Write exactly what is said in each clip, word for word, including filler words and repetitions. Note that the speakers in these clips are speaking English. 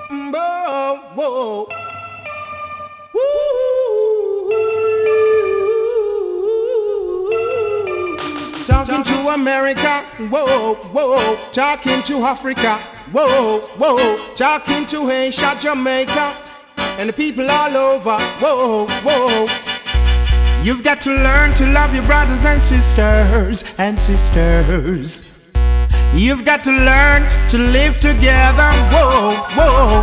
Whoa, whoa. Talking to America, whoa, whoa. Talking to Africa, whoa, whoa. Talking to Asia, Jamaica, and the people all over, whoa, whoa. You've got to learn to love your brothers and sisters, and sisters. You've got to learn to live together, whoa, whoa.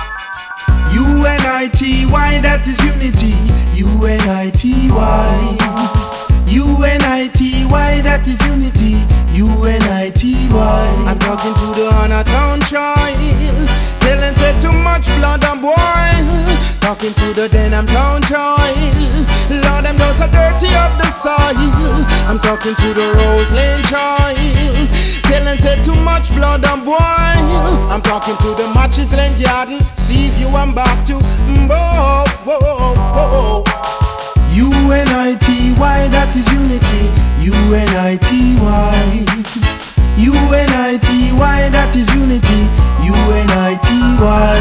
U N I T Y, that is unity. U N I T Y. U N I T Y, that is unity. U N I T Y. I'm talking to the Honor Town child. Tell them say too much blood and boil. Talking to the Denham Town child. Lord, them those are dirty of the soil. I'm talking to the Rose Lane child. Tell them say too much blood and boil. I'm talking to the Matches Lane Garden. See if you want back to whoa, whoa, whoa. U N I T Y, that is unity. U N I T Y. U N I T Y, that is unity. U N I T Y.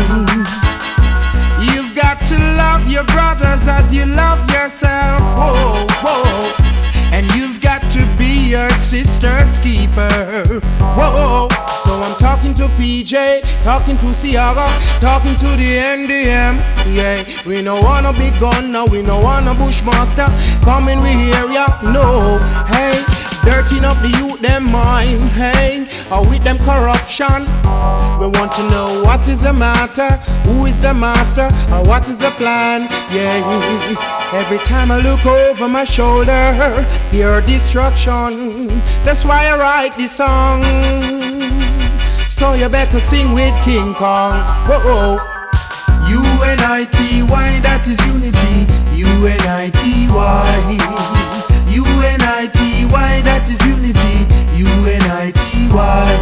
You've got to love your brothers as you love yourself. Whoa, whoa. And you've got to be your sister's keeper. Whoa. So I'm talking to P J, talking to Ciara, talking to the N D M. Yeah, we no wanna be gunner, we no wanna bushmaster. Coming we hear ya, no. Hey, dirtying up the youth them mind. Hey, or with them corruption. We want to know what is the matter, who is the master, or what is the plan. Yeah, every time I look over my shoulder, pure destruction. That's why I write this song. So you better sing with King Kong. Whoa, U N I T Y, that is unity. U N I T Y. U N I T Y, that is unity. U N I T Y.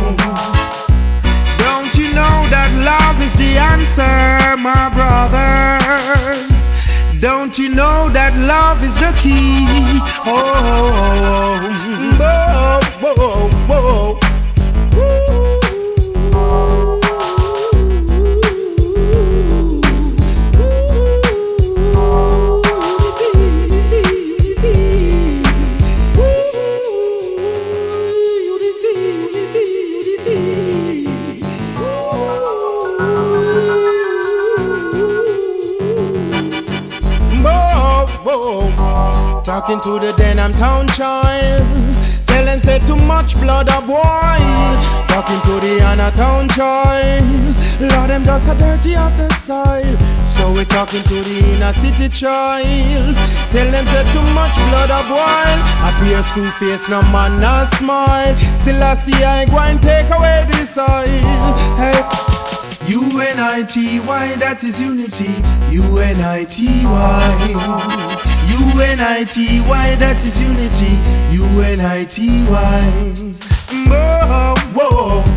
Don't you know that love is the answer, my brothers? Don't you know that love is the key? Oh, whoa, whoa, whoa. Talking to the Denham Town child. Tell them say too much blood a boil. Talking to the Honor Town child. Lord, them just are dirty of the soil. So we're talking to the inner city child. Tell them say too much blood a boil. I be a school face, no man, no smile. Still I see I ain't going to take away this oil. Hey. U N I T Y, that is unity. U N I T Y. U N I T Y, that is unity. U N I T Y. Whoa, whoa.